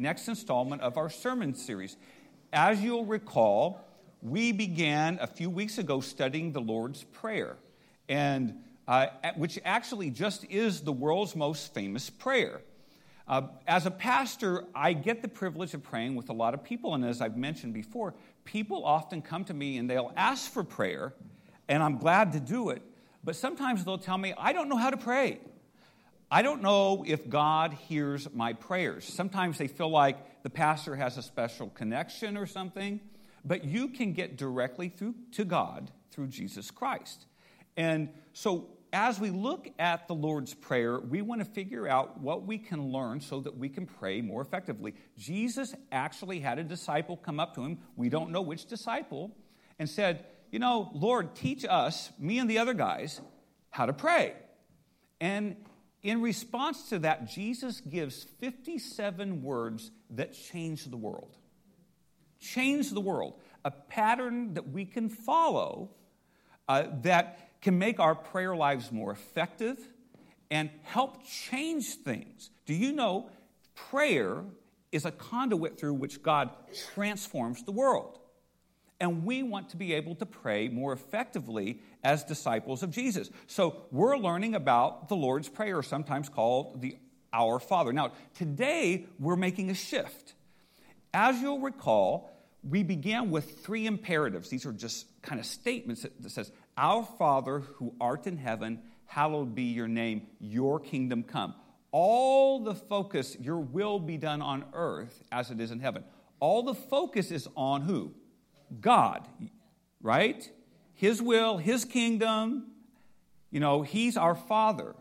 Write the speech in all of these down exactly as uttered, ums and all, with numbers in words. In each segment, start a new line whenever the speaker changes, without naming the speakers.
next installment of our sermon series. As you'll recall, we began a few weeks ago studying the Lord's Prayer, and uh, which actually just is the world's most famous prayer. Uh, as a pastor, I get the privilege of praying with a lot of people, and as I've mentioned before, people often come to me and they'll ask for prayer, and I'm glad to do it, but sometimes they'll tell me, I don't know how to pray. I don't know if God hears my prayers. Sometimes they feel like the pastor has a special connection or something, but you can get directly through to God through Jesus Christ. And so as we look at the Lord's Prayer, we want to figure out what we can learn so that we can pray more effectively. Jesus actually had a disciple come up to him, we don't know which disciple, and said, you know, Lord, teach us, me and the other guys, how to pray. And in response to that, Jesus gives fifty-seven words that change the world. Change the world. A pattern that we can follow uh, that can make our prayer lives more effective and help change things. Do you know prayer is a conduit through which God transforms the world? And we want to be able to pray more effectively as disciples of Jesus. So we're learning about the Lord's Prayer, sometimes called the Our Father. Now, today we're making a shift. As you'll recall, we began with three imperatives. These are just kind of statements that, that says, Our Father who art in heaven, hallowed be your name, your kingdom come. All the focus, your will be done on earth as it is in heaven. All the focus is on who? God, right? His will, His kingdom. You know, He's our Father.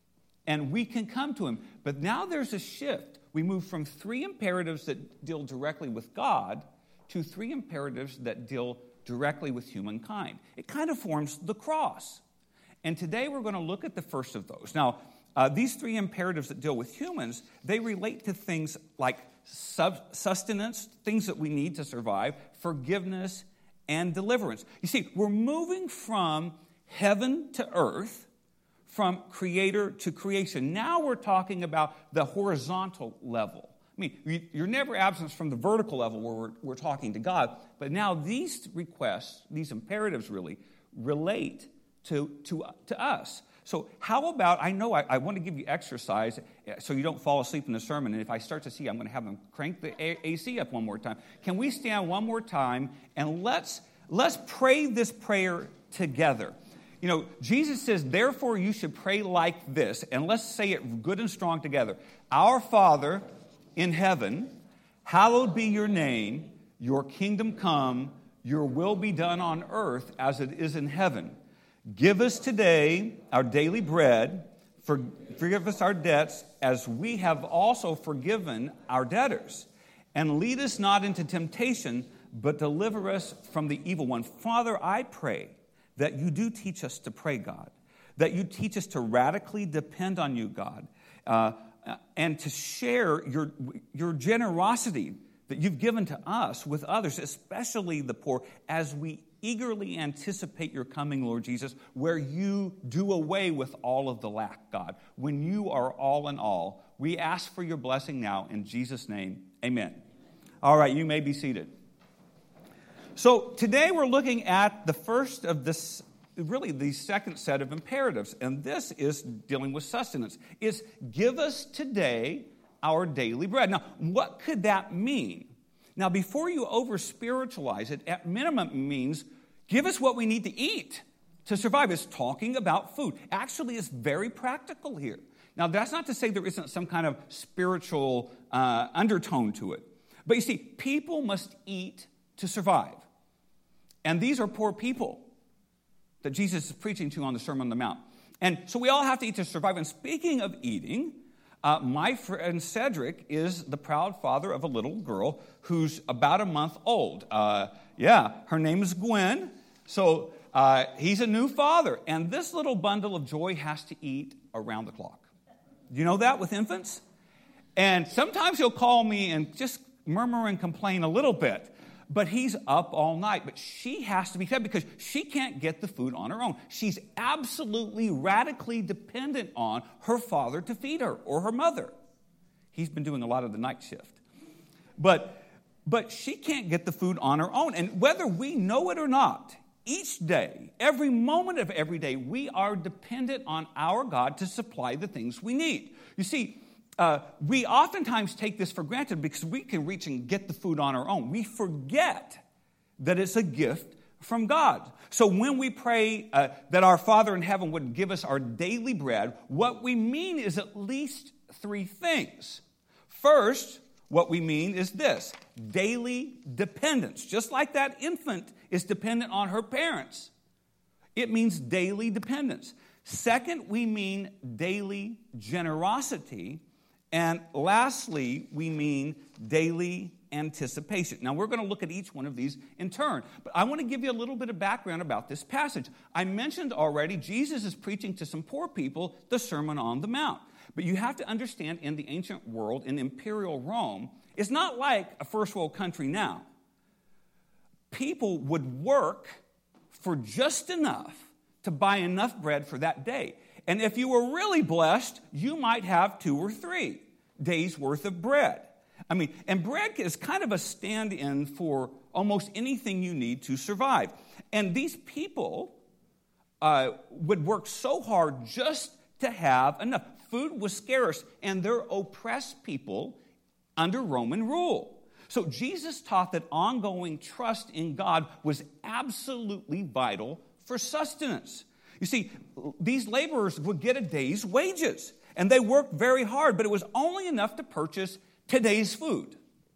And we can come to Him. But now there's a shift. We move from three imperatives that deal directly with God to three imperatives that deal directly with humankind. It kind of forms the cross. And today we're going to look at the first of those. Now, uh, these three imperatives that deal with humans, they relate to things like sub- sustenance, things that we need to survive, forgiveness, and deliverance. You see, we're moving from heaven to earth, from creator to creation. Now we're talking about the horizontal level. I mean, you're never absent from the vertical level where we're, we're talking to God, but now these requests, these imperatives really, relate to, to, to us. So how about, I know I, I want to give you exercise so you don't fall asleep in the sermon, and if I start to see, I'm going to have them crank the A C up one more time. Can we stand one more time, and let's, let's pray this prayer together. You know, Jesus says, therefore you should pray like this, and let's say it good and strong together. Our Father in heaven, hallowed be your name, your kingdom come, your will be done on earth as it is in heaven. Give us today our daily bread, for, forgive us our debts as we have also forgiven our debtors. And lead us not into temptation, but deliver us from the evil one. Father, I pray that you do teach us to pray, God, that you teach us to radically depend on you, God, uh, and to share your, your generosity that you've given to us with others, especially the poor, as we eagerly anticipate your coming, Lord Jesus, where you do away with all of the lack, God. When you are all in all, we ask for your blessing now in Jesus' name. Amen. All right, you may be seated. So today we're looking at the first of this, really the second set of imperatives, and this is dealing with sustenance. It's give us today our daily bread. Now, what could that mean? Now, before you over-spiritualize it, at minimum it means give us what we need to eat to survive. It's talking about food. Actually, it's very practical here. Now, that's not to say there isn't some kind of spiritual uh, undertone to it. But you see, people must eat to survive. And these are poor people that Jesus is preaching to on the Sermon on the Mount. And so we all have to eat to survive. And speaking of eating, uh, my friend Cedric is the proud father of a little girl who's about a month old. Uh, yeah, her name is Gwen. So uh, he's a new father. And this little bundle of joy has to eat around the clock. Do you know that with infants? And sometimes he'll call me and just murmur and complain a little bit. But he's up all night. But she has to be fed because she can't get the food on her own. She's absolutely, radically dependent on her father to feed her or her mother. He's been doing a lot of the night shift. But, but she can't get the food on her own. And whether we know it or not, each day, every moment of every day, we are dependent on our God to supply the things we need. You see, uh, we oftentimes take this for granted because we can reach and get the food on our own. We forget that it's a gift from God. So when we pray uh, that our Father in heaven would give us our daily bread, what we mean is at least three things. First, what we mean is this: daily dependence. Just like that infant is dependent on her parents, it means daily dependence. Second, we mean daily generosity. And lastly, we mean daily anticipation. Now, we're going to look at each one of these in turn, but I want to give you a little bit of background about this passage. I mentioned already Jesus is preaching to some poor people the Sermon on the Mount. But you have to understand, in the ancient world, in imperial Rome, it's not like a first world country now. People would work for just enough to buy enough bread for that day. And if you were really blessed, you might have two or three days' worth of bread. I mean, and bread is kind of a stand-in for almost anything you need to survive. And these people uh, would work so hard just to have enough. Food was scarce, and they're oppressed people under Roman rule. So Jesus taught that ongoing trust in God was absolutely vital for sustenance. You see, these laborers would get a day's wages, and they worked very hard, but it was only enough to purchase today's food.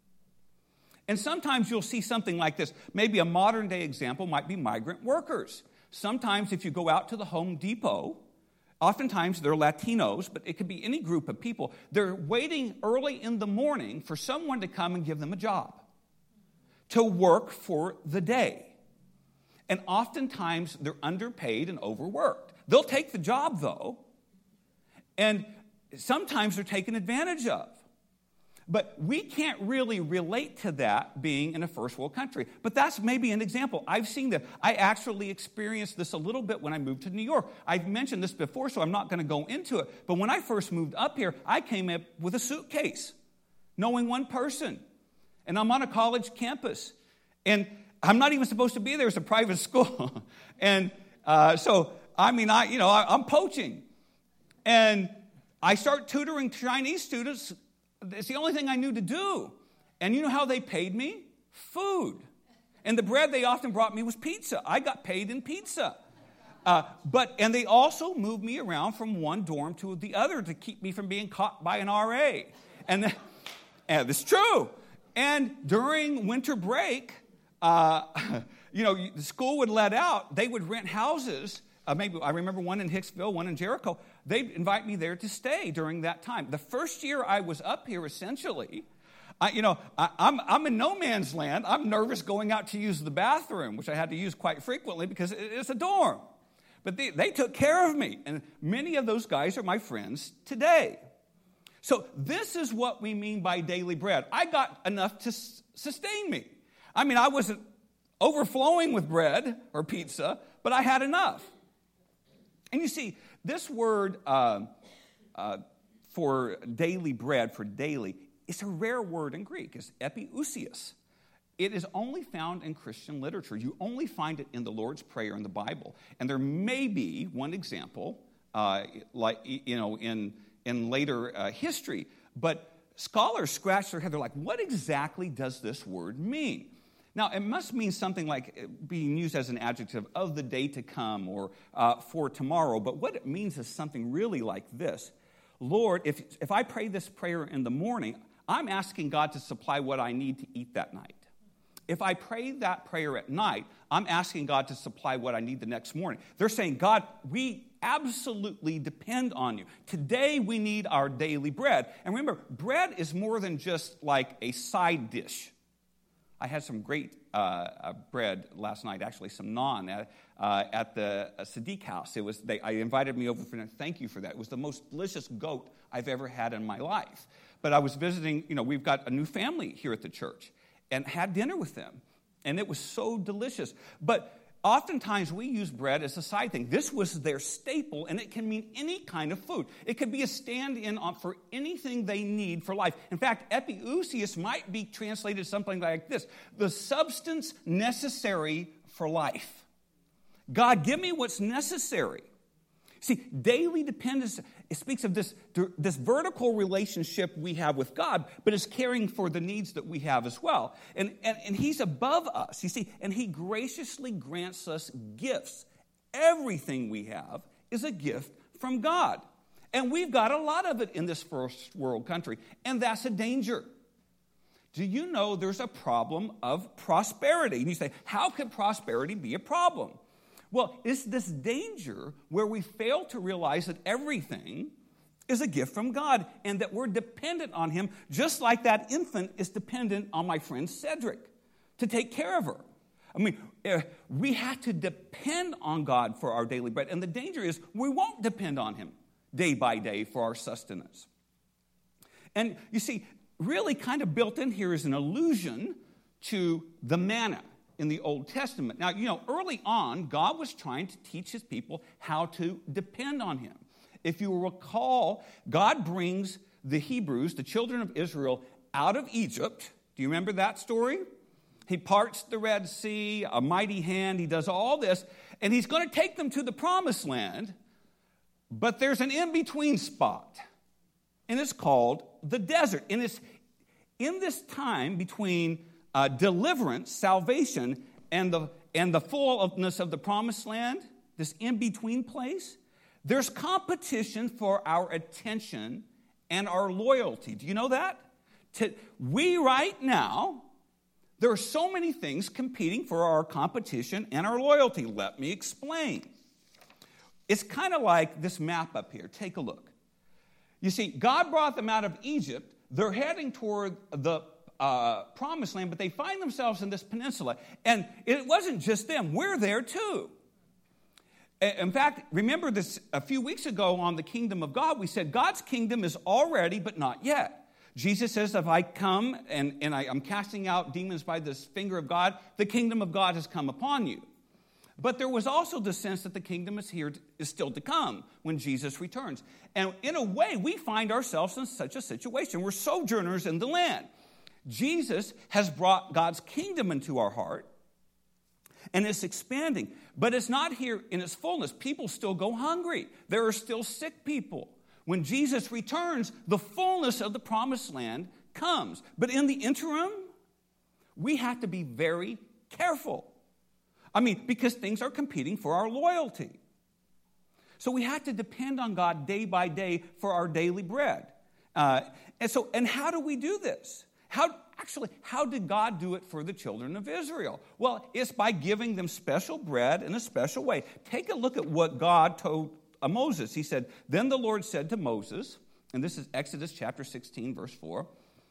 And sometimes you'll see something like this. Maybe a modern-day example might be migrant workers. Sometimes if you go out to the Home Depot, oftentimes they're Latinos, but it could be any group of people. They're waiting early in the morning for someone to come and give them a job, to work for the day. And oftentimes they're underpaid and overworked. They'll take the job, though, and sometimes they're taken advantage of. But we can't really relate to that being in a first world country. But that's maybe an example. I've seen that. I actually experienced this a little bit when I moved to New York. I've mentioned this before, so I'm not going to go into it. But when I first moved up here, I came up with a suitcase, knowing one person. And I'm on a college campus. And I'm not even supposed to be there. It's a private school. and uh, so, I mean, I, you know, I, I'm poaching. And I start tutoring Chinese students. It's the only thing I knew to do. And you know how they paid me? Food. And the bread they often brought me was pizza. I got paid in pizza. Uh, but and they also moved me around from one dorm to the other to keep me from being caught by an R A. And, the, and it's true. And during winter break, uh, you know, the school would let out. They would rent houses. Uh, maybe I remember one in Hicksville, one in Jericho. They'd invite me there to stay during that time. The first year I was up here, essentially, I, you know, I, I'm, I'm in no man's land. I'm nervous going out to use the bathroom, which I had to use quite frequently because it, it's a dorm. But they, they took care of me, and many of those guys are my friends today. So this is what we mean by daily bread. I got enough to s- sustain me. I mean, I wasn't overflowing with bread or pizza, but I had enough. And you see, this word uh, uh, for daily bread, for daily, it's a rare word in Greek. It's epiousios. It is only found in Christian literature. You only find it in the Lord's Prayer in the Bible. And there may be one example, uh, like you know, in in later uh, history. But scholars scratch their head. They're like, what exactly does this word mean? Now, it must mean something like being used as an adjective of the day to come or uh, for tomorrow. But what it means is something really like this. Lord, if, if I pray this prayer in the morning, I'm asking God to supply what I need to eat that night. If I pray that prayer at night, I'm asking God to supply what I need the next morning. They're saying, God, we absolutely depend on you. Today we need our daily bread. And remember, bread is more than just like a side dish. I had some great uh, uh, bread last night, actually some naan at, uh, at the uh, Sadiq house. It was they I invited me over for dinner. Thank you for that. It was the most delicious goat I've ever had in my life. But I was visiting, you know, we've got a new family here at the church, and had dinner with them, and it was so delicious. But oftentimes we use bread as a side thing. This was their staple, and it can mean any kind of food. It could be a stand-in for anything they need for life. In fact, epiousios might be translated something like this: the substance necessary for life. God, give me what's necessary. See, daily dependence, it speaks of this, this vertical relationship we have with God, but is caring for the needs that we have as well. And, and, and he's above us, you see, and he graciously grants us gifts. Everything we have is a gift from God. And we've got a lot of it in this first world country, and that's a danger. Do you know there's a problem of prosperity? And you say, how can prosperity be a problem? Well, it's this danger where we fail to realize that everything is a gift from God and that we're dependent on him, just like that infant is dependent on my friend Cedric to take care of her. I mean, we have to depend on God for our daily bread, and the danger is we won't depend on him day by day for our sustenance. And you see, really kind of built in here is an allusion to the manna in the Old Testament. Now, you know, early on, God was trying to teach his people how to depend on him. If you recall, God brings the Hebrews, the children of Israel, out of Egypt. Do you remember that story? He parts the Red Sea, a mighty hand. He does all this, and he's going to take them to the promised land, but there's an in-between spot, and it's called the desert. And it's in this time between Uh, deliverance, salvation, and the and the fullness of the promised land, this in-between place, there's competition for our attention and our loyalty. Do you know that? To, we right now, there are so many things competing for our competition and our loyalty. Let me explain. It's kind of like this map up here. Take a look. You see, God brought them out of Egypt. They're heading toward the Uh, promised land, but they find themselves in this peninsula. And it wasn't just them. We're there too. In fact, remember this a few weeks ago on the kingdom of God, we said God's kingdom is already, but not yet. Jesus says, if I come and, and I, I'm casting out demons by this finger of God, the kingdom of God has come upon you. But there was also the sense that the kingdom is here, is still to come when Jesus returns. And in a way, we find ourselves in such a situation. We're sojourners in the land. Jesus has brought God's kingdom into our heart, and it's expanding. But it's not here in its fullness. People still go hungry. There are still sick people. When Jesus returns, the fullness of the promised land comes. But in the interim, we have to be very careful. I mean, because things are competing for our loyalty. So we have to depend on God day by day for our daily bread. Uh, and so, and how do we do this? How, actually, how did God do it for the children of Israel? Well, it's by giving them special bread in a special way. Take a look at what God told uh, Moses. He said, then the Lord said to Moses, and this is Exodus chapter sixteen, verse four,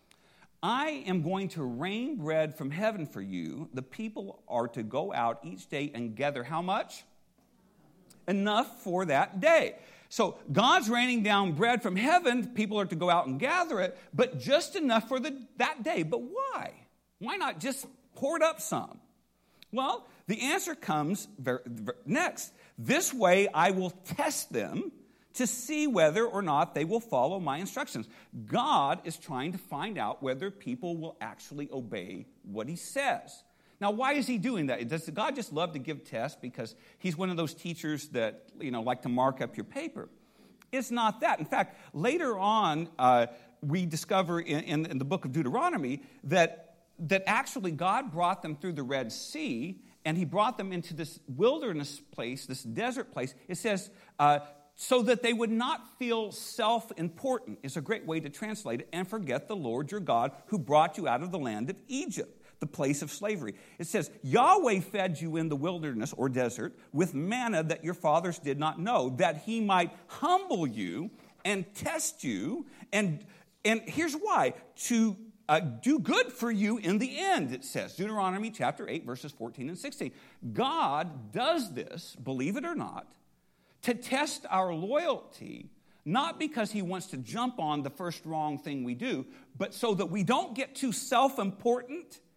I am going to rain bread from heaven for you. The people are to go out each day and gather how much? Enough for that day. So God's raining down bread from heaven. People are to go out and gather it, but just enough for the, that day. But why? Why not just hoard up some? Well, the answer comes very, very, next. This way I will test them to see whether or not they will follow my instructions. God is trying to find out whether people will actually obey what he says. Now, why is he doing that? Does God just love to give tests because he's one of those teachers that, you know, like to mark up your paper? It's not that. In fact, later on, uh, we discover in, in, in the book of Deuteronomy that, that actually God brought them through the Red Sea, and he brought them into this wilderness place, this desert place. It says, uh, so that they would not feel self-important, is a great way to translate it, and forget the Lord your God who brought you out of the land of Egypt, the place of slavery. It says, Yahweh fed you in the wilderness or desert with manna that your fathers did not know, that he might humble you and test you. And, and here's why, to uh, do good for you in the end, it says. Deuteronomy chapter eight, verses fourteen and sixteen. God does this, believe it or not, to test our loyalty, not because he wants to jump on the first wrong thing we do, but so that we don't get too self-important,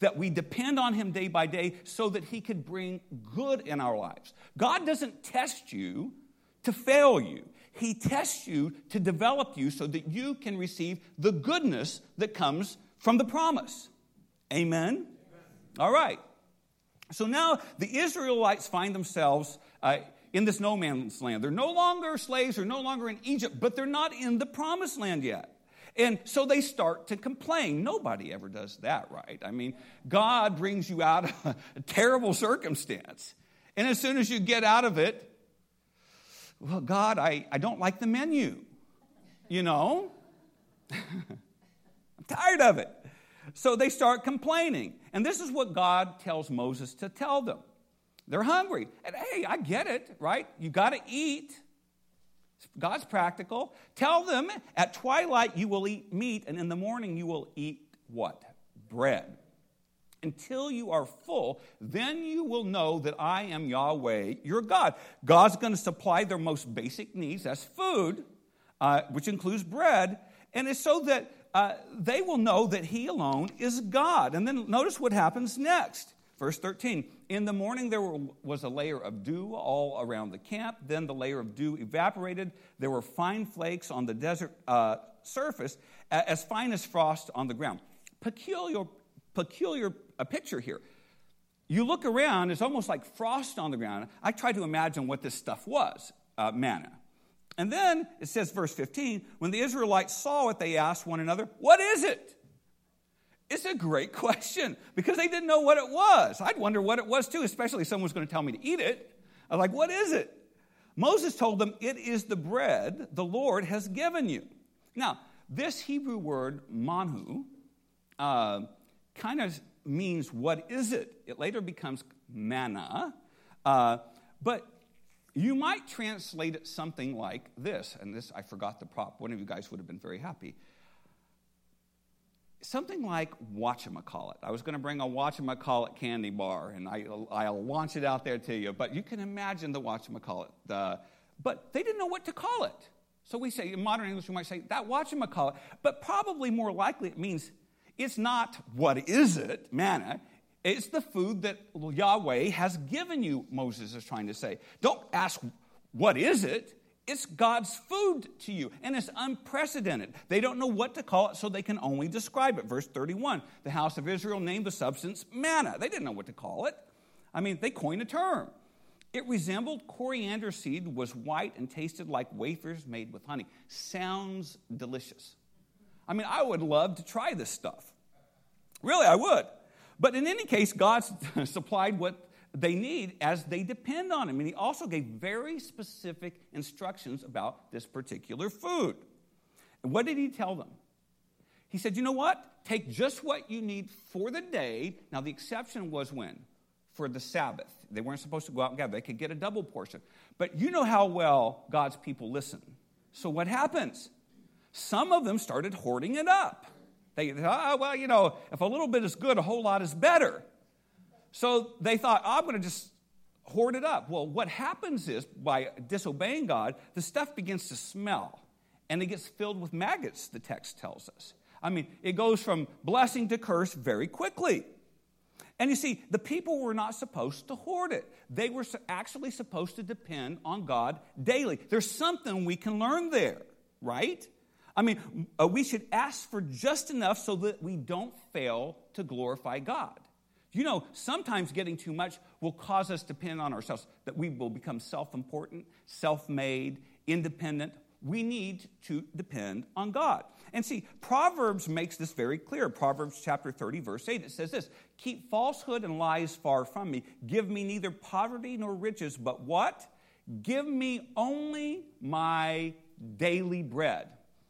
that we depend on him day by day so that he could bring good in our lives. God doesn't test you to fail you. He tests you to develop you so that you can receive the goodness that comes from the promise. Amen? Amen. All right. So now the Israelites find themselves uh, in this no man's land. They're no longer slaves. They're no longer in Egypt, but they're not in the promised land yet. And so they start to complain. Nobody ever does that, right? I mean, God brings you out of a terrible circumstance. And as soon as you get out of it, well, God, I, I don't like the menu, you know? I'm tired of it. So they start complaining. And this is what God tells Moses to tell them. They're hungry. And hey, I get it, right? You got to eat. God's practical. Tell them at twilight you will eat meat, and in the morning you will eat what? Bread. Until you are full, then you will know that I am Yahweh, your God. God's going to supply their most basic needs, that's food, uh, which includes bread, and it's so that uh, they will know that he alone is God. And then notice what happens next. Verse thirteen, in the morning there was a layer of dew all around the camp. Then the layer of dew evaporated. There were fine flakes on the desert uh, surface, as fine as frost on the ground. Peculiar, peculiar a picture here. You look around, it's almost like frost on the ground. I tried to imagine what this stuff was, uh, manna. And then it says, verse fifteen, when the Israelites saw it, they asked one another, what is it? It's a great question because they didn't know what it was. I'd wonder what it was too, especially if someone was going to tell me to eat it. I'm like, what is it? Moses told them, it is the bread the Lord has given you. Now, this Hebrew word, manhu, uh, kind of means what is it? It later becomes manna. Uh, but you might translate it something like this. And this, I forgot the prop. One of you guys would have been very happy. Something like whatchamacallit. I was going to bring a whatchamacallit candy bar, and I, I'll launch it out there to you. But you can imagine the whatchamacallit. Uh, but they didn't know what to call it. So we say, in modern English, we might say, that whatchamacallit. But probably more likely it means it's not what is it, manna. It's the food that Yahweh has given you, Moses is trying to say. Don't ask, what is it? It's God's food to you, and it's unprecedented. They don't know what to call it, so they can only describe it. Verse thirty-one, the house of Israel named the substance manna. They didn't know what to call it. I mean, they coined a term. It resembled coriander seed, was white, and tasted like wafers made with honey. Sounds delicious. I mean, I would love to try this stuff. Really, I would. But in any case, God supplied what they need as they depend on him. And he also gave very specific instructions about this particular food. And what did he tell them? He said, you know what? Take just what you need for the day. Now, the exception was when? For the Sabbath. They weren't supposed to go out and gather. They could get a double portion. But you know how well God's people listen. So what happens? Some of them started hoarding it up. They thought, oh, well, you know, if a little bit is good, a whole lot is better. So they thought, oh, I'm going to just hoard it up. Well, what happens is, by disobeying God, the stuff begins to smell, and it gets filled with maggots, the text tells us. I mean, it goes from blessing to curse very quickly. And you see, the people were not supposed to hoard it. They were actually supposed to depend on God daily. There's something we can learn there, right? I mean, uh, we should ask for just enough so that we don't fail to glorify God. You know, sometimes getting too much will cause us to depend on ourselves, that we will become self-important, self-made, independent. We need to depend on God. And see, Proverbs makes this very clear. Proverbs chapter thirty, verse eight, it says this, keep falsehood and lies far from me. Give me neither poverty nor riches, but what? Give me only my daily bread.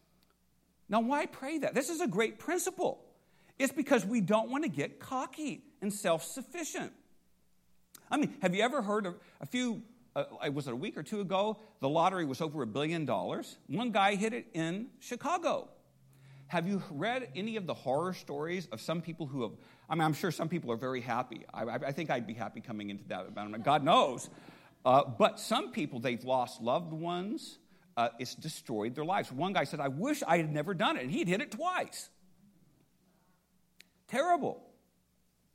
Now, why pray that? This is a great principle. It's because we don't want to get cocky and self-sufficient. I mean, have you ever heard of a few, uh, was it a week or two ago, the lottery was over a billion dollars? One guy hit it in Chicago. Have you read any of the horror stories of some people who have, I mean, I'm sure some people are very happy. I, I think I'd be happy coming into that. God knows. Uh, but some people, they've lost loved ones. Uh, it's destroyed their lives. One guy said, I wish I had never done it. And he'd hit it twice. Terrible.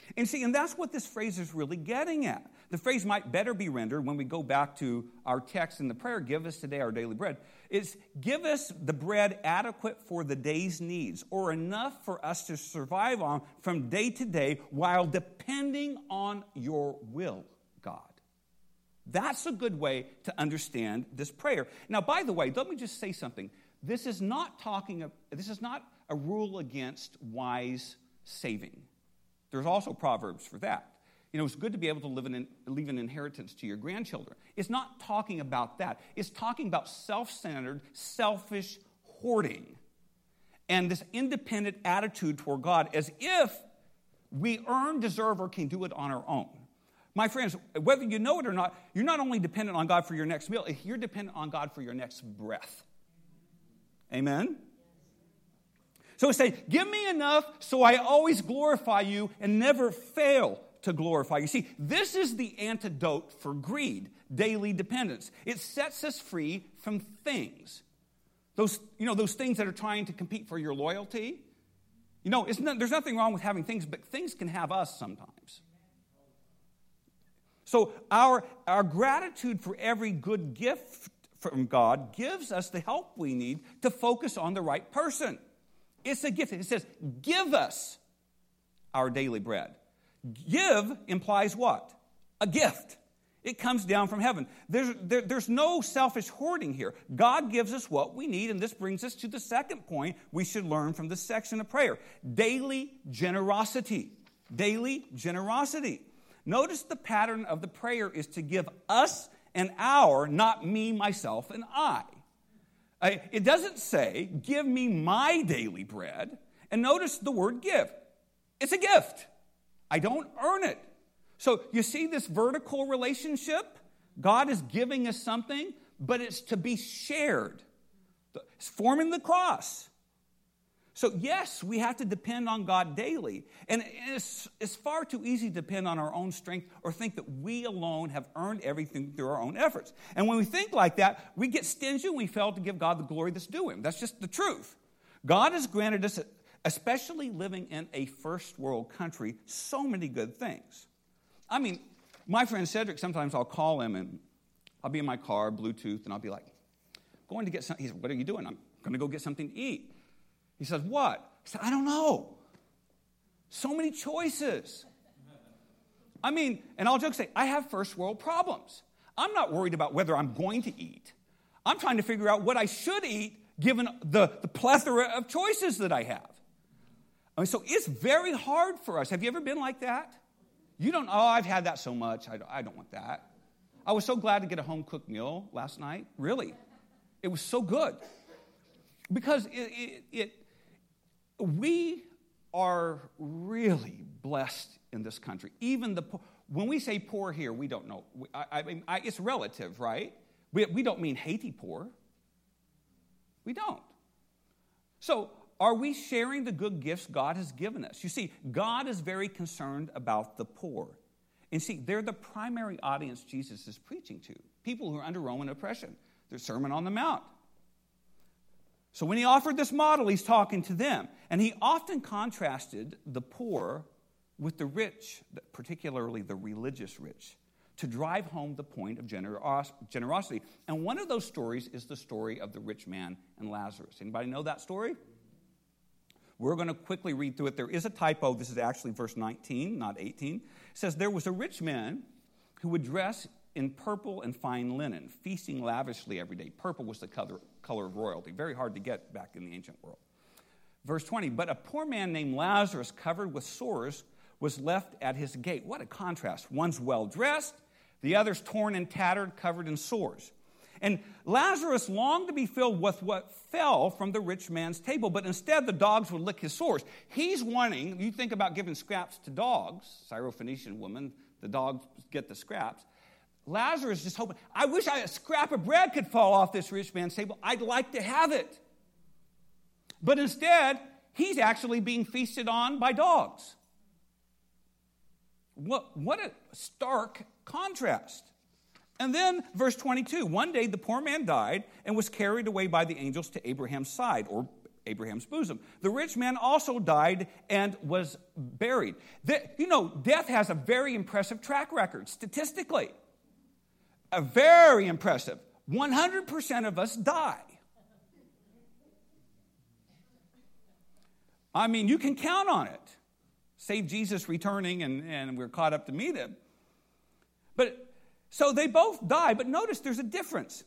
And see, and that's what this phrase is really getting at. The phrase might better be rendered when we go back to our text in the prayer, give us today our daily bread. It's give us the bread adequate for the day's needs, or enough for us to survive on from day to day while depending on your will, God. That's a good way to understand this prayer. Now, by the way, let me just say something. This is not talking. This is not a rule against wise saving. There's also Proverbs for that. You know, it's good to be able to live in, leave an inheritance to your grandchildren. It's not talking about that. It's talking about self-centered, selfish hoarding and this independent attitude toward God as if we earn, deserve, or can do it on our own. My friends, whether you know it or not, you're not only dependent on God for your next meal, you're dependent on God for your next breath. Amen? So it's saying, give me enough so I always glorify you and never fail to glorify you. See, this is the antidote for greed, daily dependence. It sets us free from things. Those, you know, those things that are trying to compete for your loyalty. You know, it's not, there's nothing wrong with having things, but things can have us sometimes. So our, our gratitude for every good gift from God gives us the help we need to focus on the right person. It's a gift. It says, give us our daily bread. Give implies what? A gift. It comes down from heaven. There's, there, there's no selfish hoarding here. God gives us what we need, and this brings us to the second point we should learn from this section of prayer. Daily generosity. Daily generosity. Notice the pattern of the prayer is to give us and our, not me, myself, and I. It doesn't say, give me my daily bread. And notice the word give. It's a gift. I don't earn it. So you see this vertical relationship? God is giving us something, but it's to be shared. It's forming the cross. So yes, we have to depend on God daily. And it's, it's far too easy to depend on our own strength or think that we alone have earned everything through our own efforts. And when we think like that, we get stingy and we fail to give God the glory that's due Him. That's just the truth. God has granted us, especially living in a first world country, so many good things. I mean, my friend Cedric, sometimes I'll call him and I'll be in my car, Bluetooth, and I'll be like, going to get something. He said, what are you doing? I'm going to go get something to eat. He says, what? I said, I don't know. So many choices. I mean, and I'll joke say, I have first world problems. I'm not worried about whether I'm going to eat. I'm trying to figure out what I should eat given the, the plethora of choices that I have. I mean, so it's very hard for us. Have you ever been like that? You don't, oh, I've had that so much. I don't, I don't want that. I was so glad to get a home-cooked meal last night. Really. It was so good. Because it, it, it we are really blessed in this country. Even the poor, when we say poor here, we don't know. I, I mean, I, it's relative, right? We, we don't mean Haiti poor. We don't. So, are we sharing the good gifts God has given us? You see, God is very concerned about the poor. And see, they're the primary audience Jesus is preaching to. People who are under Roman oppression. Their Sermon on the Mount. So when he offered this model, he's talking to them. And he often contrasted the poor with the rich, particularly the religious rich, to drive home the point of generos- generosity. And one of those stories is the story of the rich man and Lazarus. Anybody know that story? We're going to quickly read through it. There is a typo. This is actually verse nineteen, not eighteen. It says, there was a rich man who would dress in purple and fine linen, feasting lavishly every day. Purple was the color, color of royalty. Very hard to get back in the ancient world. Verse twenty, but a poor man named Lazarus, covered with sores, was left at his gate. What a contrast. One's well-dressed, the other's torn and tattered, covered in sores. And Lazarus longed to be filled with what fell from the rich man's table, but instead the dogs would lick his sores. He's wanting, you think about giving scraps to dogs, Syrophoenician woman, the dogs get the scraps. Lazarus just hoping, I wish I, a scrap of bread could fall off this rich man's table. I'd like to have it. But instead, he's actually being feasted on by dogs. What, what a stark contrast. And then, verse twenty-two, one day the poor man died and was carried away by the angels to Abraham's side, or Abraham's bosom. The rich man also died and was buried. The, you know, death has a very impressive track record, statistically. A very impressive. one hundred percent of us die. I mean, you can count on it. Save Jesus returning and, and we're caught up to meet him. But, so they both die, but notice there's a difference.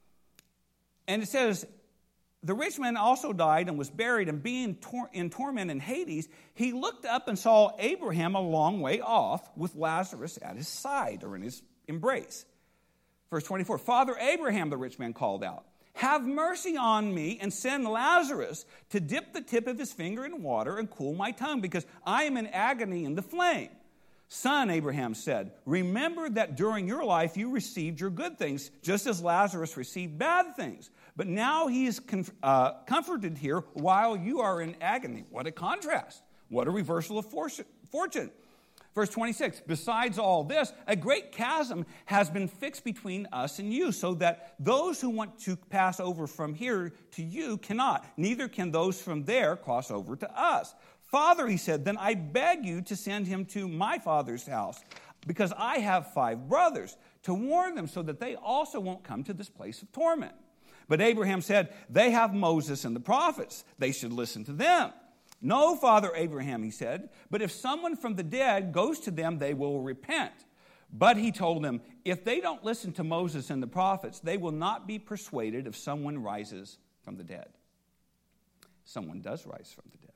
And it says, the rich man also died and was buried, and being tor- in torment in Hades, he looked up and saw Abraham a long way off with Lazarus at his side, or in his embrace. Verse twenty-four, Father Abraham, the rich man called out, have mercy on me and send Lazarus to dip the tip of his finger in water and cool my tongue, because I am in agony in the flame. Son, Abraham said, remember that during your life you received your good things, just as Lazarus received bad things. But now he is com- uh, comforted here while you are in agony. What a contrast. What a reversal of fortune. Verse twenty-six, besides all this, a great chasm has been fixed between us and you, so that those who want to pass over from here to you cannot, neither can those from there cross over to us. Father, he said, then I beg you to send him to my father's house, because I have five brothers, to warn them so that they also won't come to this place of torment. But Abraham said, they have Moses and the prophets. They should listen to them. No, Father Abraham, he said, but if someone from the dead goes to them, they will repent. But he told them, if they don't listen to Moses and the prophets, they will not be persuaded if someone rises from the dead. Someone does rise from the dead.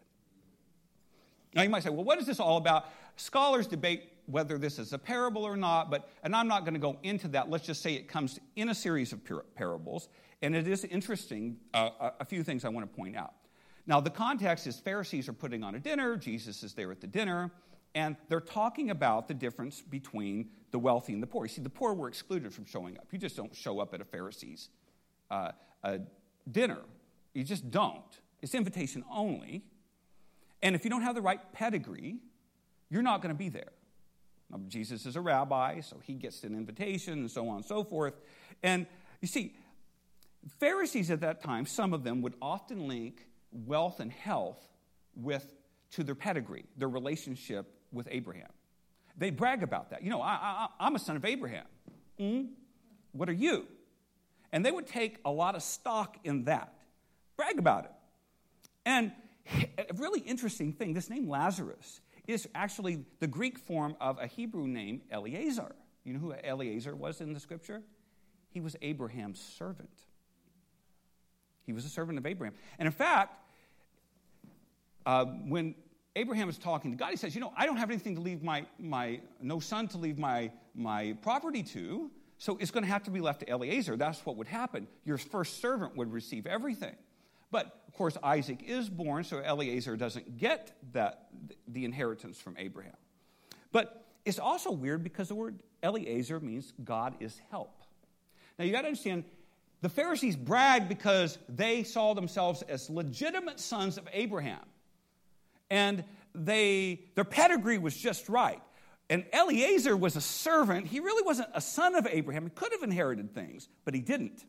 Now you might say, well, what is this all about? Scholars debate whether this is a parable or not, but and I'm not going to go into that. Let's just say it comes in a series of parables, and it is interesting, uh, a few things I want to point out. Now, the context is Pharisees are putting on a dinner. Jesus is there at the dinner, and they're talking about the difference between the wealthy and the poor. You see, the poor were excluded from showing up. You just don't show up at a Pharisee's uh, a dinner. You just don't. It's invitation only. And if you don't have the right pedigree, you're not going to be there. Now, Jesus is a rabbi, so he gets an invitation and so on and so forth. And you see, Pharisees at that time, some of them would often link wealth and health with to their pedigree, their relationship with Abraham. They brag about that. You know, I, I, I'm a son of Abraham. Mm? What are you? And they would take a lot of stock in that, brag about it. And a really interesting thing, this name Lazarus is actually the Greek form of a Hebrew name, Eliezer. You know who Eliezer was in the scripture? He was Abraham's servant. He was a servant of Abraham. And in fact, uh, when Abraham is talking to God, he says, you know, I don't have anything to leave my, my no son to leave my, my property to, so it's going to have to be left to Eliezer. That's what would happen. Your first servant would receive everything. But, of course, Isaac is born, so Eliezer doesn't get that the inheritance from Abraham. But it's also weird because the word Eliezer means God is help. Now, you got to understand, the Pharisees bragged because they saw themselves as legitimate sons of Abraham. And they their pedigree was just right. And Eliezer was a servant. He really wasn't a son of Abraham. He could have inherited things, but he didn't.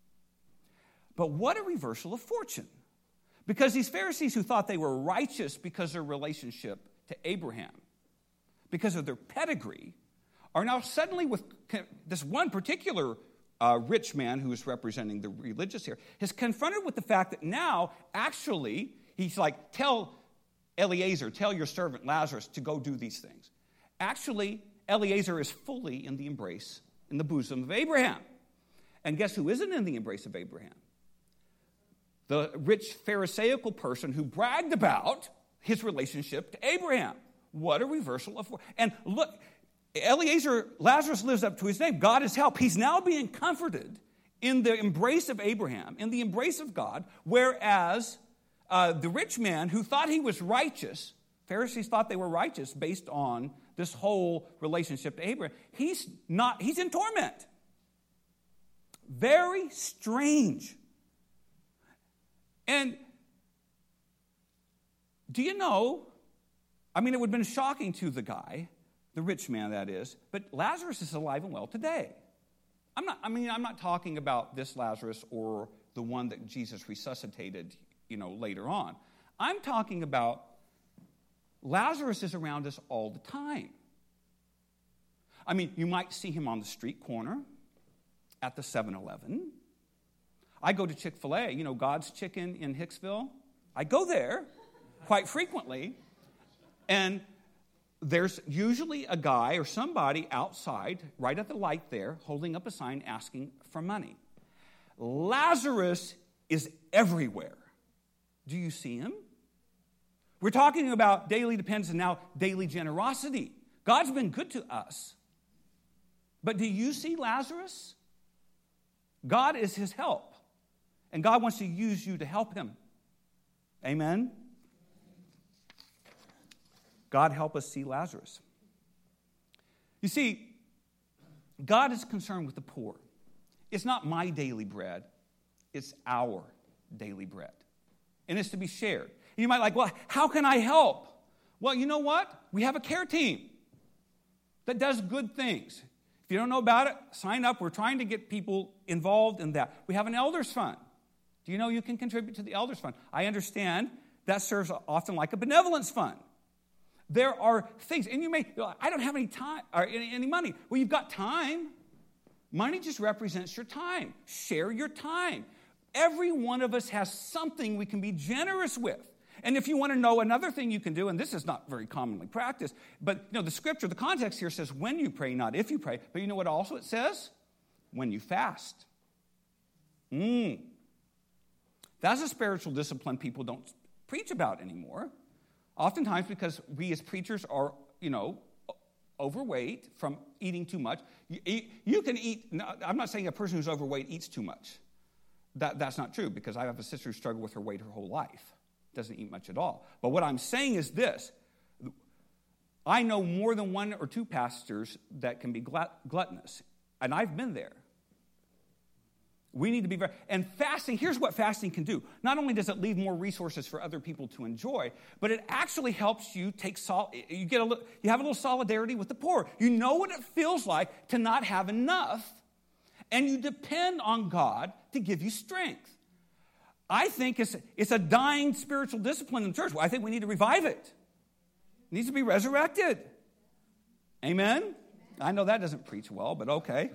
But what a reversal of fortune. Because these Pharisees who thought they were righteous because of their relationship to Abraham, because of their pedigree, are now suddenly with this one particular uh, rich man who is representing the religious here, is confronted with the fact that now, actually, he's like, tell Eliezer, tell your servant Lazarus to go do these things. Actually, Eliezer is fully in the embrace, in the bosom of Abraham. And guess who isn't in the embrace of Abraham? The rich Pharisaical person who bragged about his relationship to Abraham. What a reversal of... And look, Eliezer, Lazarus lives up to his name. God is help. He's now being comforted in the embrace of Abraham, in the embrace of God, whereas uh, the rich man who thought he was righteous, Pharisees thought they were righteous based on this whole relationship to Abraham, he's not, he's in torment. Very strange. And do you know, I mean, it would have been shocking to the guy, the rich man that is, but Lazarus is alive and well today. I'm not, I mean, I'm not talking about this Lazarus or the one that Jesus resuscitated you know, later on. I'm talking about Lazarus is around us all the time. I mean, you might see him on the street corner, at the seven eleven. I go to Chick-fil-A, you know, God's Chicken in Hicksville. I go there quite frequently, and there's usually a guy or somebody outside, right at the light there, holding up a sign asking for money. Lazarus is everywhere. Do you see him? We're talking about daily dependence and now daily generosity. God's been good to us. But do you see Lazarus? God is his help. And God wants to use you to help him. Amen? God help us see Lazarus. You see, God is concerned with the poor. It's not my daily bread. It's our daily bread. And it's to be shared. You might like, well, how can I help? Well, you know what? We have a care team that does good things. If you don't know about it, sign up. We're trying to get people involved in that. We have an elders fund. Do you know you can contribute to the elders fund? I understand that serves often like a benevolence fund. There are things, and you may, I don't have any time or any, any money. Well, you've got time. Money just represents your time. Share your time. Every one of us has something we can be generous with. And if you want to know another thing you can do, and this is not very commonly practiced, but you know the scripture, the context here says when you pray, not if you pray. But you know what also it says? When you fast. Mm. That's a spiritual discipline people don't preach about anymore. Oftentimes because we as preachers are, you know, overweight from eating too much. You, eat, you can eat, I'm not saying a person who's overweight eats too much. That, that's not true because I have a sister who struggled with her weight her whole life. Doesn't eat much at all. But what I'm saying is this. I know more than one or two pastors that can be glut- gluttonous. And I've been there. We need to be very, and fasting, here's what fasting can do. Not only does it leave more resources for other people to enjoy, but it actually helps you take, sol- you get a little, you have a little solidarity with the poor. You know what it feels like to not have enough, and you depend on God to give you strength. I think it's, it's a dying spiritual discipline in the church. Well, I think we need to revive it. It needs to be resurrected. Amen? I know that doesn't preach well, but okay.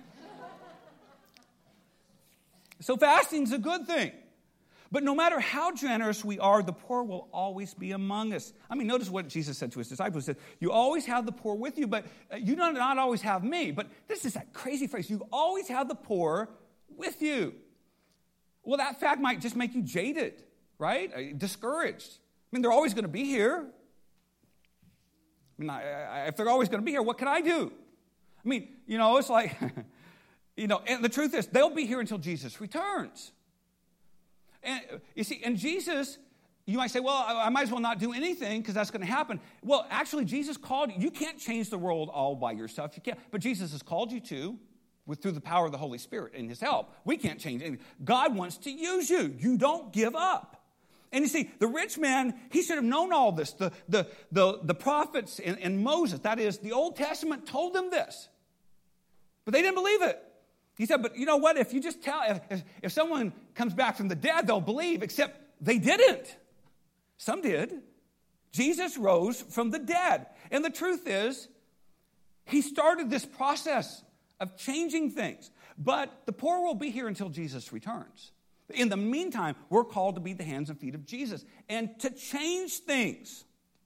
So fasting's a good thing. But no matter how generous we are, the poor will always be among us. I mean, notice what Jesus said to his disciples. He said, you always have the poor with you, but you do not always have me. But this is that crazy phrase. You always have the poor with you. Well, that fact might just make you jaded, right? Discouraged. I mean, they're always going to be here. I mean, I, I, if they're always going to be here, what can I do? I mean, you know, it's like... You know, and the truth is, they'll be here until Jesus returns. And you see, and Jesus, you might say, well, I might as well not do anything because that's going to happen. Well, actually, Jesus called you. You can't change the world all by yourself. You can't. But Jesus has called you to, with through the power of the Holy Spirit and his help. We can't change anything. God wants to use you. You don't give up. And you see, the rich man, he should have known all this. The, the, the, the prophets and, and Moses, that is, the Old Testament told them this. But they didn't believe it. He said, but you know what? If you just tell, if, if someone comes back from the dead, they'll believe, except they didn't. Some did. Jesus rose from the dead. And the truth is, he started this process of changing things. But the poor will be here until Jesus returns. In the meantime, we're called to be the hands and feet of Jesus and to change things.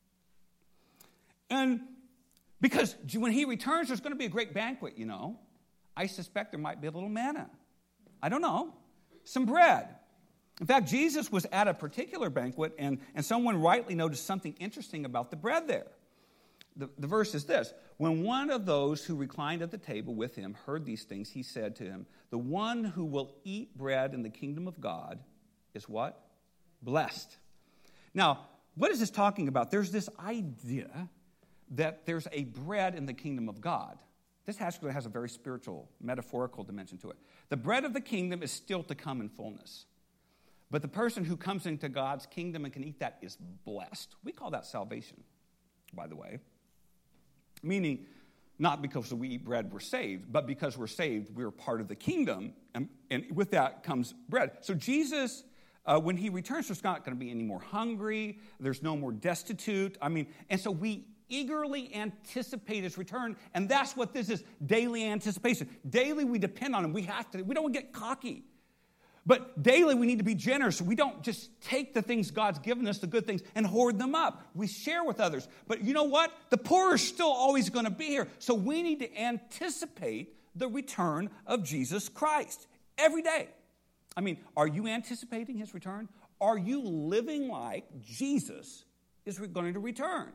And because when he returns, there's going to be a great banquet, you know. I suspect there might be a little manna. I don't know. Some bread. In fact, Jesus was at a particular banquet, and, and someone rightly noticed something interesting about the bread there. The, the verse is this. When one of those who reclined at the table with him heard these things, he said to him, the one who will eat bread in the kingdom of God is what? Blessed. Now, what is this talking about? There's this idea that there's a bread in the kingdom of God. This actually has a very spiritual, metaphorical dimension to it. The bread of the kingdom is still to come in fullness. But the person who comes into God's kingdom and can eat that is blessed. We call that salvation, by the way. Meaning, not because we eat bread we're saved, but because we're saved, we're part of the kingdom. And, and with that comes bread. So Jesus uh, when he returns, there's not going to be any more hungry. There's no more destitute. I mean, and so we eagerly anticipate his return, and that's what this is, daily anticipation. Daily we depend on him. We have to. We don't get cocky. But daily we need to be generous. We don't just take the things God's given us, the good things, and hoard them up. We share with others. But you know what? The poor are still always going to be here. So we need to anticipate the return of Jesus Christ every day. I mean, are you anticipating his return? Are you living like Jesus is going to return?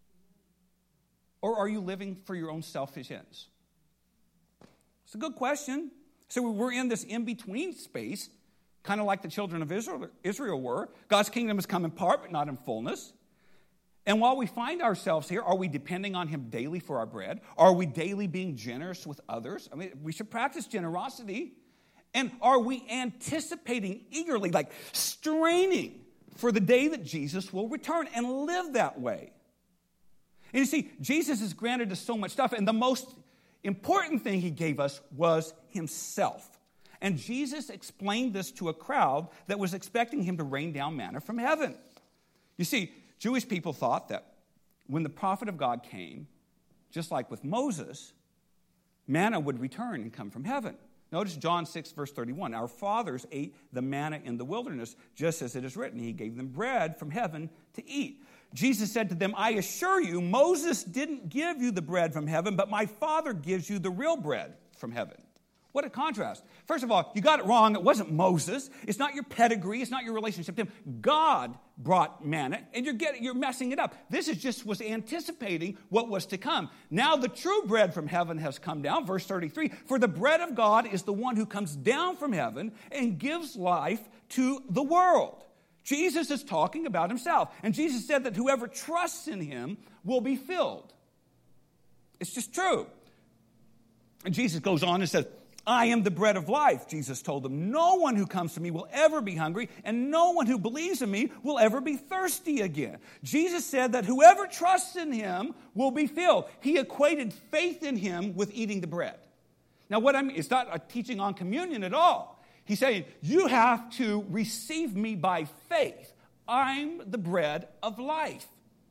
Or are you living for your own selfish ends? It's a good question. So we're in this in-between space, kind of like the children of Israel, Israel were. God's kingdom has come in part, but not in fullness. And while we find ourselves here, are we depending on him daily for our bread? Are we daily being generous with others? I mean, we should practice generosity. And are we anticipating eagerly, like straining for the day that Jesus will return and live that way? And you see, Jesus has granted us so much stuff, and the most important thing he gave us was himself. And Jesus explained this to a crowd that was expecting him to rain down manna from heaven. You see, Jewish people thought that when the prophet of God came, just like with Moses, manna would return and come from heaven. Notice John six, verse thirty-one. Our fathers ate the manna in the wilderness, just as it is written. He gave them bread from heaven to eat. Jesus said to them, I assure you, Moses didn't give you the bread from heaven, but my Father gives you the real bread from heaven. What a contrast. First of all, you got it wrong. It wasn't Moses. It's not your pedigree. It's not your relationship to him. God brought manna, and you're getting, you're messing it up. This is just was anticipating what was to come. Now the true bread from heaven has come down. Verse thirty-three, for the bread of God is the one who comes down from heaven and gives life to the world. Jesus is talking about himself. And Jesus said that whoever trusts in him will be filled. It's just true. And Jesus goes on and says, I am the bread of life, Jesus told them. No one who comes to me will ever be hungry, and no one who believes in me will ever be thirsty again. Jesus said that whoever trusts in him will be filled. He equated faith in him with eating the bread. Now, what I mean, it's not a teaching on communion at all. He's saying, you have to receive me by faith. I'm the bread of life.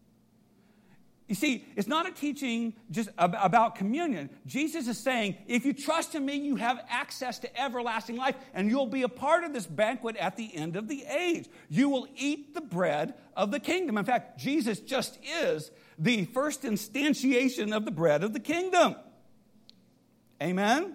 You see, it's not a teaching just about communion. Jesus is saying, if you trust in me, you have access to everlasting life, and you'll be a part of this banquet at the end of the age. You will eat the bread of the kingdom. In fact, Jesus just is the first instantiation of the bread of the kingdom. Amen?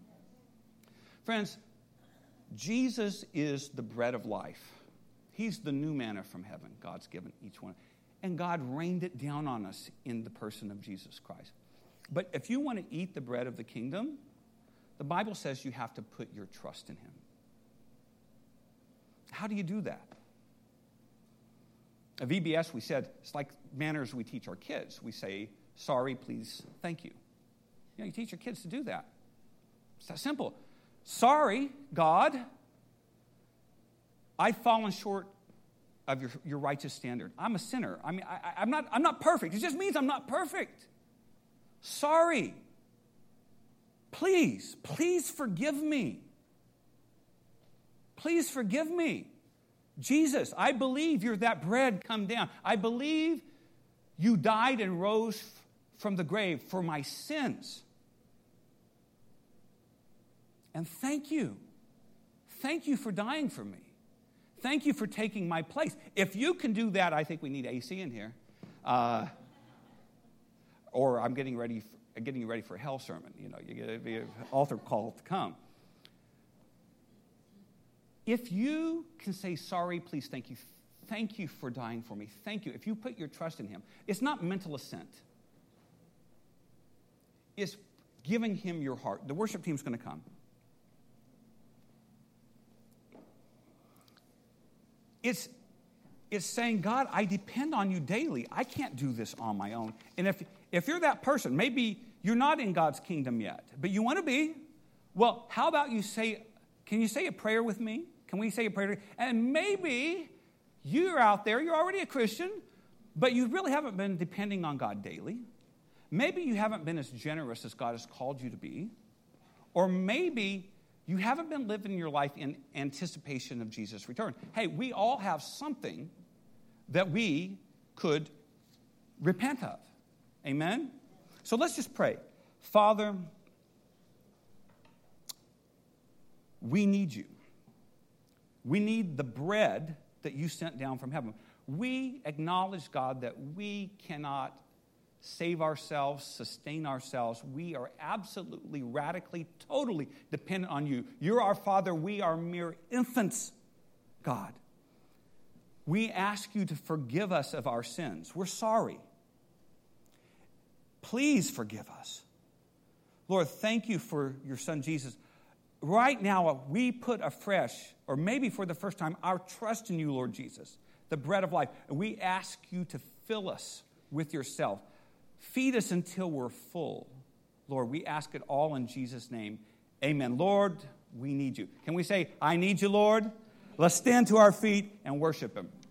Friends, Jesus is the bread of life. He's the new manna from heaven God's given each one. And God rained it down on us in the person of Jesus Christ. But if you want to eat the bread of the kingdom, the Bible says you have to put your trust in him. How do you do that? At V B S, we said, it's like manners we teach our kids. We say, sorry, please, thank you. You know, you teach your kids to do that. It's that simple. Sorry, God, I've fallen short of your, your righteous standard. I'm a sinner. I mean, I, I'm not, I'm not perfect. It just means I'm not perfect. Sorry. Please, please forgive me. Please forgive me. Jesus, I believe you're that bread come down. I believe you died and rose f- from the grave for my sins. And thank you. Thank you for dying for me. Thank you for taking my place. If you can do that, I think we need A C in here. Uh, or I'm getting ready for, getting you ready for a hell sermon. You know, you get an altar call to come. If you can say, sorry, please, thank you. Thank you for dying for me. Thank you. If you put your trust in him, it's not mental assent. It's giving him your heart. The worship team's going to come. It's, it's saying, God, I depend on you daily. I can't do this on my own. And if, if you're that person, maybe you're not in God's kingdom yet, but you want to be, well, how about you say, can you say a prayer with me? Can we say a prayer? And maybe you're out there, you're already a Christian, but you really haven't been depending on God daily. Maybe you haven't been as generous as God has called you to be. Or maybe you haven't been living your life in anticipation of Jesus' return. Hey, we all have something that we could repent of. Amen? So let's just pray. Father, we need you. We need the bread that you sent down from heaven. We acknowledge, God, that we cannot save ourselves, sustain ourselves. We are absolutely, radically, totally dependent on you. You're our Father. We are mere infants, God. We ask you to forgive us of our sins. We're sorry. Please forgive us. Lord, thank you for your Son, Jesus. Right now, we put afresh, or maybe for the first time, our trust in you, Lord Jesus, the bread of life. And we ask you to fill us with yourself. Feed us until we're full. Lord, we ask it all in Jesus' name. Amen. Lord, we need you. Can we say, I need you, Lord? Let's stand to our feet and worship him.